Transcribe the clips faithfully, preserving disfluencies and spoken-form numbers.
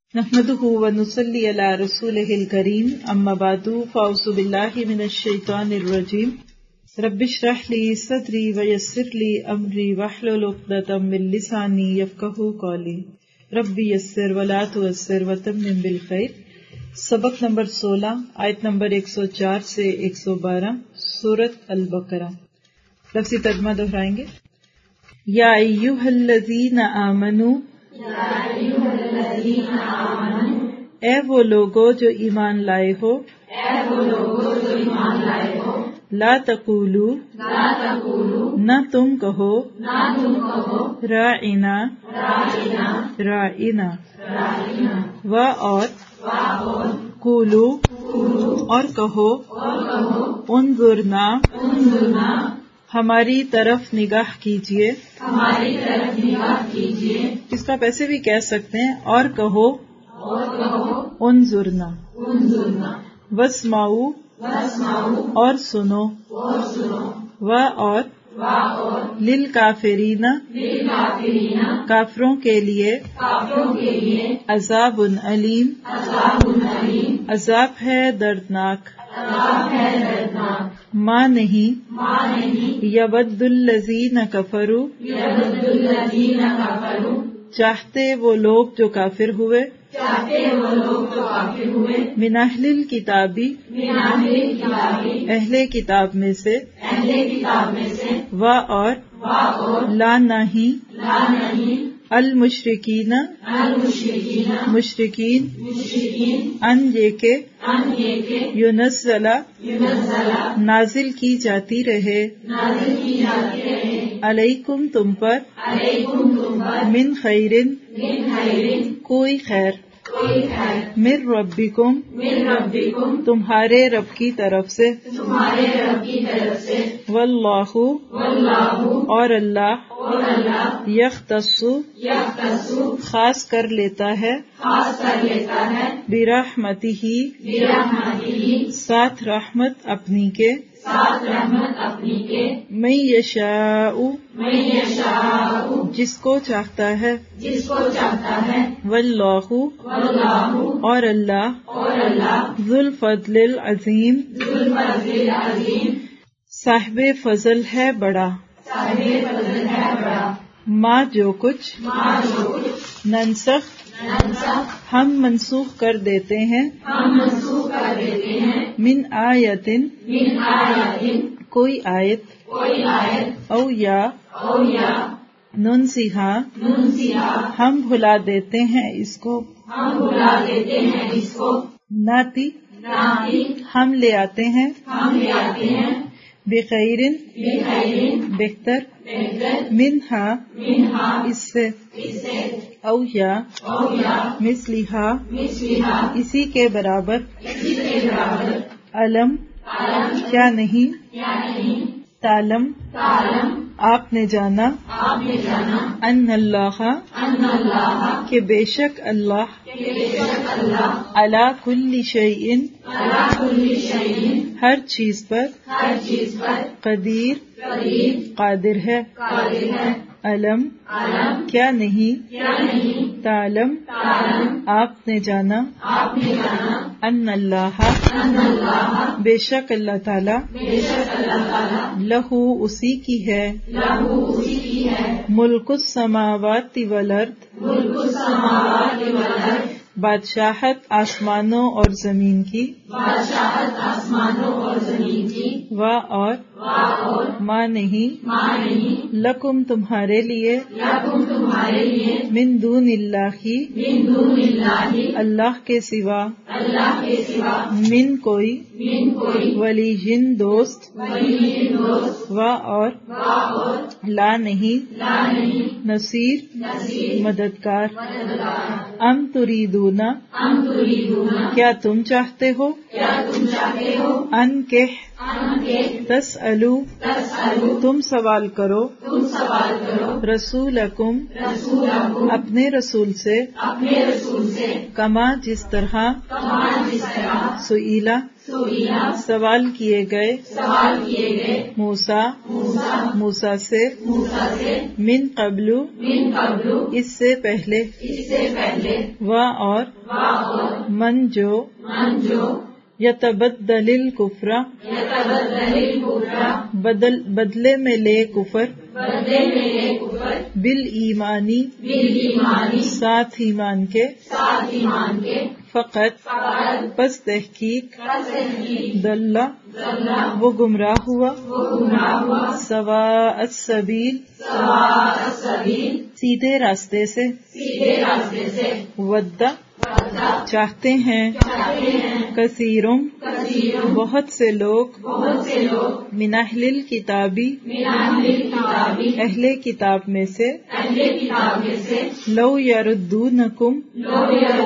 نحمده ونصلي على رسوله الكريم اما بعد فاعوذ بالله من الشيطان الرجيم رب اشرح لي صدري ويسر لي امري واحلل عقدة من لساني يفقهوا قولي رب يسر ولا تعسر وتمم بالخير۔ سبق نمبر سولہ، آیت نمبر ایک سو چار سے ایک سو بارہ، سورۃ البقرہ۔ لفظی ترجمہ دہرائیں گے۔ یا ایھا الذین آمنوا، اے وہ لوگو جو ایمان لائے ہو، لا تقولوا، نہ تم کہو، راعنا، راعنا، و اور قولو، اور کہو، انظرنا، ہماری طرف نگاہ کیجیے، ہماری طرف نگاہ کیجیے۔ اس کا پیسے بھی کہہ سکتے ہیں، اور کہو، اور کہو، انظرنا، انظرنا، واسمعوا، واسمعوا، اور سنو، اور سنو، و اور و اور للکافرین، للکافرین، کافروں کے لیے، کافروں کے لیے، عذاب علیم، عذاب علیم، عذاب ہے دردناک، عذاب ہے دردناک، ماں نہیں، ماں نہیں، یود الذین کفروا، یود الذین کفروا، چاہتے وہ لوگ جو کافر ہوئے، چاہتے وہ لوگ جو کافر ہوئے، من اہل الکتابی، من اہل کتابی، اہل کتاب میں سے، اہل کتاب میں سے، و اور و اور لا نہیں، لا نہیں، المشرکین، المشرکین، مشرکین، مشرکین، ان یہ کہ ان یہ کہ ینزل، ینزل، نازل کی جاتی رہے، نازل کی جاتی رہے، علیکم تم پر، علیکم تم پر، من خیرن، من خیرن، کوئی خیر، کوئی خیر، من ربکم، من ربکم، تمہارے رب کی طرف سے، تمہارے رب کی طرف سے، واللہ، واللہ، اور اللہ، اور اللہ، یختص، یختص، خاص کر لیتا ہے، خاص کر لیتا ہے، برحمتہ، برحمتہ، ساتھ رحمت اپنی کے، ساتھ رحمت اپنی کے، من یشاء، من یشاء، جس کو چاہتا ہے، جس کو چاہتا ہے، واللہ، واللہ، اور اللہ، اور اللہ، ذو الفضل العظیم، ذو الفضل العظیم، صاحب فضل ہے بڑا، صاحب فضل ہے بڑا، ما جو کچھ، ماں جو کچھ، ننسخ، ننسخ، ہم منسوخ کر دیتے ہیں، ہم منسوخ کر دیتے ہیں، من آیتن، من آیاتن، کوئی آیت، کوئی آیت، او یا او یا ننسیہا، ننسیہا، ہم بھلا دیتے ہیں اس کو، ہم بھلا دیتے ہیں اس کو، ناتی، ناتی، ہم لے آتے ہیں، ہم لے آتے ہیں، بخیرن، بخیرن، بہتر، بہتر، منہا، منہا، اس سے، اس سے، او یا او یا مثلہا، مثلہا، اسی کے برابر، اسی کے برابر، علم، عالم، کیا نہیں، کیا نہیں، تعلم، تعلم، آپ نے جانا، آپ نے جانا، ان اللہ، ان اللہ، کہ بے شک اللہ، کہ بے شک اللہ، علی کل شیء، علی کل شیء، ہر چیز پر، ہر چیز پر، قدیر، قدیر، قادر ہے، قادر ہے، علم، عالم، کیا نہیں، کیا نہیں، تعلم، تعلم، آپ نے جانا، آپ نے جانا، ان اللہ، ان اللہ، بے شک اللہ تعالی، بے شک اللہ تعالی، لہو اسی کی ہے، لہو اسی کی ہے، ملک السماوات والارض، ملک السماوات والارض، بادشاہت آسمانوں اور زمین کی، بادشاہت آسمانوں اور زمین کی، و اور و اور ما نہیں، ماں نہیں، لکم تمہارے لیے، لکم تمہارے لیے، من دون اللہ، من دون اللہ، اللہ کے سوا، اللہ کے سوا، من کوئی، من کوئی، ولی جن دوست، ولی دوست، و اور و اور لا نہیں، لا نہیں، نصیر، نصیر، مددگار، مددگار، ام تریدون، ام تریدون، کیا تم چاہتے ہو، کیا تم چاہتے ہو، ان کہ ان کے تسألوا، تسألو تسألو تم سوال کرو تم سوال کرو رسولکم رسولکم اپنے رسول سے اپنے رسول سے کما جس طرح کما جس طرح سئیلا سئیلا سوال کیے گئے سوال کیے گئے موسیٰ موسیٰ موسیٰ سے موسیٰ سے من قبل من قبل اس سے پہلے اس سے پہلے و اور وا اور من جو من جو یتبدل الکفر یتبدل الکفر بدل بدلے میں لے کفر بدلے میں لے کفر بالایمانی بالایمانی ساتھ ایمان کے ساتھ ایمان کے فقط فقط پس تحقیق تحقیق دل ضل وہ گمراہ ہوا وہ گمراہ ہوا سواء السبیل سواء السبیل سیدھے راستے سے سیدھے راستے سے ود ودا چاہتے ہیں چاہتے ہیں کثیرم کثیروں بہت سے لوگ بہت سے لوگ من اہل الکتابی من اہل الکتاب اہل کتاب میں سے اہل کتاب میں سے لو یردونکم لو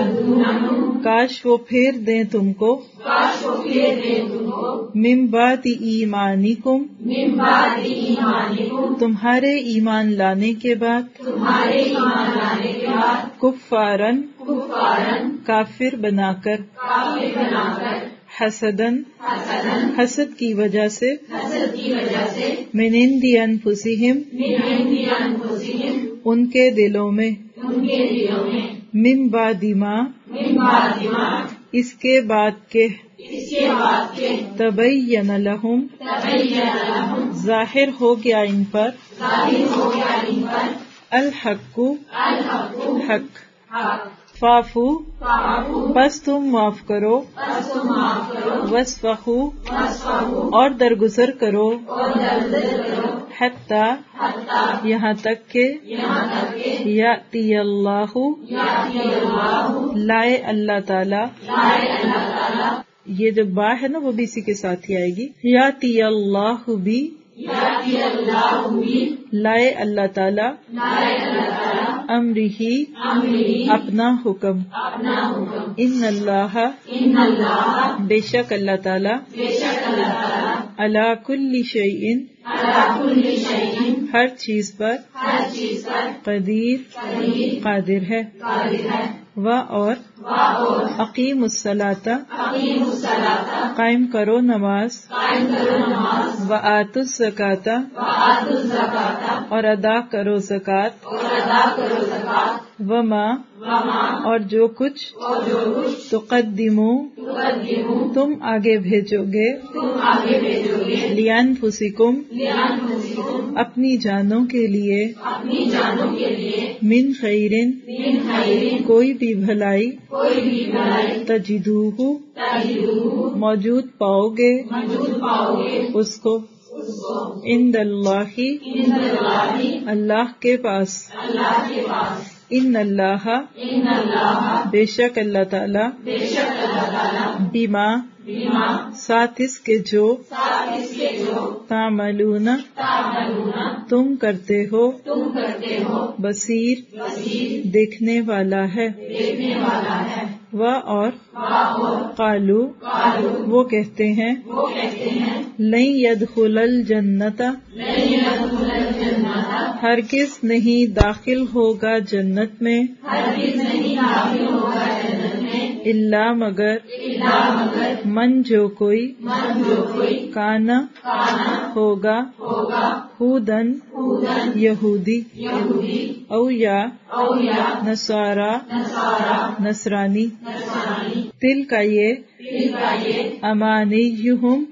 یردونکم کاش وہ پھیر دیں تم کو کاش وہ پھیر دیں تم کو من بعد ایمانکم من بعد ایمانکم تمہارے ایمان لانے کے بعد تمہارے ایمان لانے کے بعد کفارن کفارن کافر بنا کر کافر بنا کر حسدن حسدن حسد کی وجہ سے حسد کی وجہ سے من عند انفسہم من عند انفسہم ان کے دلوں میں ان کے دلوں میں من بعد ما من بعد ما اس کے بعد کے اس کے بعد کے تبین لہم تبین لہم ظاہر ہو گیا ان پر ظاہر ہو گیا ان پر الحق الحق حق حق فافو فاعفو بس تم معاف کرو پس تم معاف کرو وصفحو واصفحوا اور درگزر کرو اور درگزر کرو حتی حتی یہاں تک کہ یہاں تک کہ یاتی اللہ یاتی اللہ لائے اللہ تعالی لائے اللہ تعالی یہ جو با ہے نا وہ بھی اسی کے ساتھ ہی آئے گی یاتی اللہ بھی یاتی اللہ بھی لائے اللہ تعالی لائے اللہ تعالی امرہی امری اپنا حکم اپنا حکم ان اللہ ان اللہ بے شک اللہ تعالی بے شک اللہ تعالی علی کل شیء علی کل شیء ہر چیز پر ہر چیز پر قدیر قدیر قادر ہے قادر ہے و اور وا اور اقیم الصلاۃ اقیم الصلاۃ قائم کرو نماز قائم کرو نماز و آتوا الزکاۃ وآتوا الزکاۃ اور ادا کرو زکوٰۃ اور ادا کرو زکات وما وما اور جو کچھ اور جو کچھ تقدمو تقدموا تم آگے بھیجو گے تم آگے بھیجو گے لِأَنفُسِكُمْ لِأَنفُسِكُمْ اپنی جانوں کے لیے اپنی جانوں کے لیے من خیرن من خیر کوئی بھی بھلائی کوئی بھی بھلائی تجدوہ تجدوہ موجود پاؤ گے موجود پاؤ گے اس کو اس کو عند اللہ عند اللہ اللہ کے پاس اللہ کے پاس ان اللہ ان اللہ بے شک اللہ تعالی بے شک اللہ تعالی بما بما ساتھ اس کے جو ساتھ اس کے جو تعملون تعملون تم کرتے ہو تم کرتے ہو بصیر بصیر دیکھنے والا ہے دیکھنے والا ہے و اور وا اور قالو قالو وہ کہتے ہیں وہ کہتے ہیں لن يدخل الجنت لن يدخل الجنة ہرگز نہیں داخل ہوگا جنت میں ہرگز نہیں داخل ہوگا جنت میں الا مگر الا مگر من جو کوئی من جو کوئی کانا کانا ہوگا ہوگا ہودن ہودن یہودی یہودی او یا او یا نصارا نصارا نصرانی نصرانی تل کا یہ پھر کا یہ امانیہم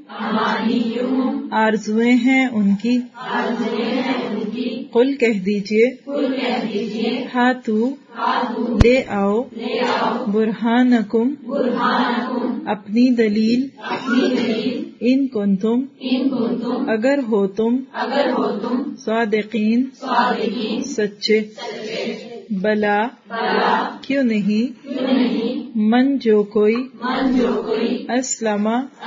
امانیہم آرزویں ہیں ان کی آرزویں ہیں ان کی قل کہہ دیجئے قل کہہ دیجئے ہاتو ہاتھو لے آؤ لے آؤ برہانکم برہانکم اپنی دلیل اپنی دلیل ان کنتم ان کنتم اگر ہو تم اگر ہو تم صادقین صادقین سچے سچے بلا بلا کیوں نہیں کیوں نہیں من جو کوئی من جو کوئی اسلم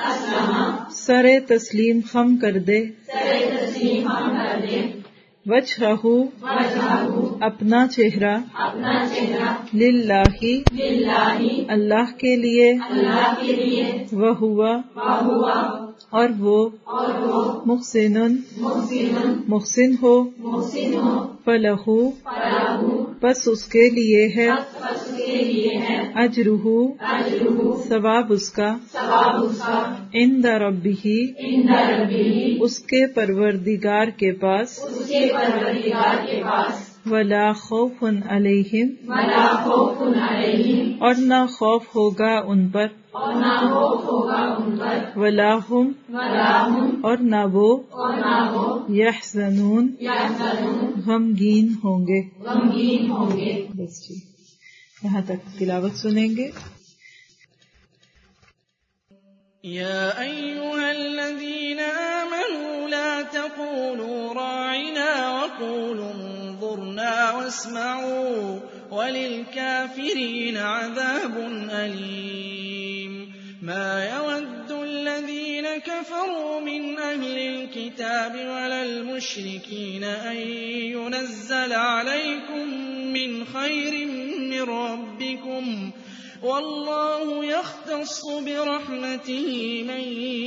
اسلم سر تسلیم خم کر دے سر تسلیم ہم کر دے وجہہ وجہہ अपना चेहरा अपना चेहरा लिल्लाही लिल्लाही अल्लाह के लिए अल्लाह के लिए वह हुआ हुआ और वो और वो मुहसिनुन मुहसिनुन मुहसिन हो मुहसिन हो फलहू फलहू बस उसके लिए है उसके लिए है अजरुहू अजरुहु सवाब उसका सवाब उसका इंद रब्बिही इंद रब्बिही उसके परवरदिगार के पास उसके परवरदिगार के पास वला खौफुन अलैहिम वला खौफुन अलैहिम और न खौफ होगा उन पर और ना खौफ होगा उन पर वला हुम वला हुम और न वो और ना वो यहज़नून यहज़नून गमगीन होंगे। गमगीन होंगे। बस जी यहाँ तक तिलावत सुनेंगे। या अय्युहल्लज़ीना आमनू ला तक़ूलू राइना वक़ूलू उन्ज़ुरना वस्मऊ वलिलकाफ़िरीन अज़ाबुन अलीम। मा यवद्दुल्लज़ीन कफ़रू मिन अहलिल किताबि वलल मुश्रिकीन अन युनज़्ज़ला अलैकुम मिन खैरिन मिन रब्बिकुम वल्लाहु यख्तस्सु बिरहमतिही मन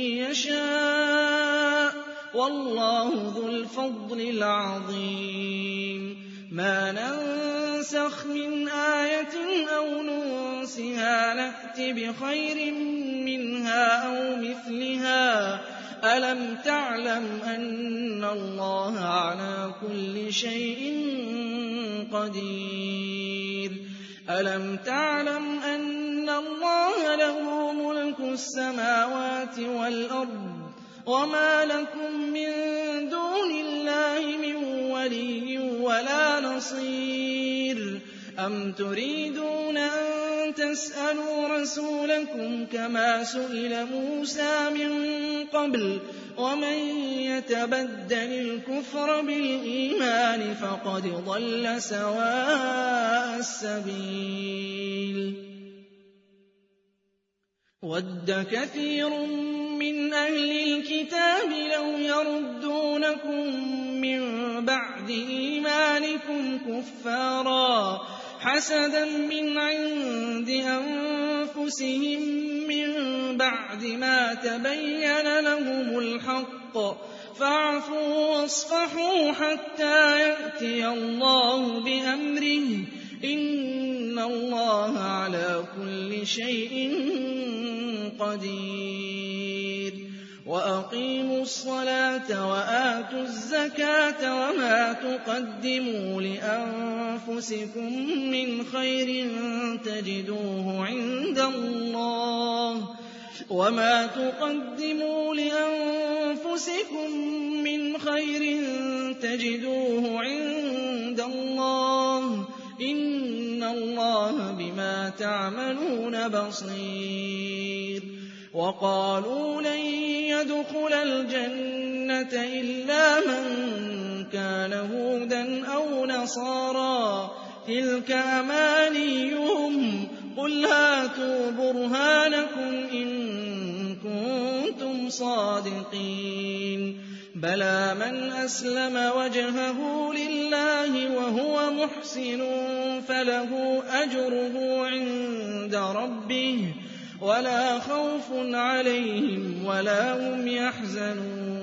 यशाअ वल्लाहु ज़ुल फ़ज़्लिल अज़ीम। मा नंसख़ मिन आयतिन औ नुनसिहा नअति बिखैरिन मिनहा औ मिस्लिहा अलम तअलम अन्ना अल्लाह अला कुल्लि शैइन क़दीर। अलम तअलम अन्ना अल्लाह लहु मुल्कु अस्समावाति वल अर्द वमा लकुम मिन दूनिल्लाहि मिन वलिय्यिन वला नसीर। अम तुरीदून अन तस्अलू रसूलकुम कमा सुइल मूसा मिन क़ब्ल वमन यतबद्दलिल कुफ्र बिल ईमान फ़क़द ضل सवाअ السبيل। वद्द कثीर من أهل الكتاب لو يردونكم من بعد إيمانكم كفارا حسدا من عند أنفسهم من بعد ما تبين لهم الحق فاعفوا واصفحوا حتى يأتي الله بأمره إن الله على كل شيء قدير। وأقيموا الصلاة وآتوا الزكاة وما تقدموا لأنفسكم من خير تجدوه عند الله وما تقدموا لأنفسكم من خير تجدوه عند الله إن الله بما تعملون بصير۔ وقالوا لن يدخل الجنة إلا من كان هودا أو نصارى تلك أمانيهم قل هاتوا برهانكم إن كنتم صادقين بلى من أسلم وجهه لله وهو محسن فله أجره عند ربه ولا خوف عليهم ولا هم يحزنون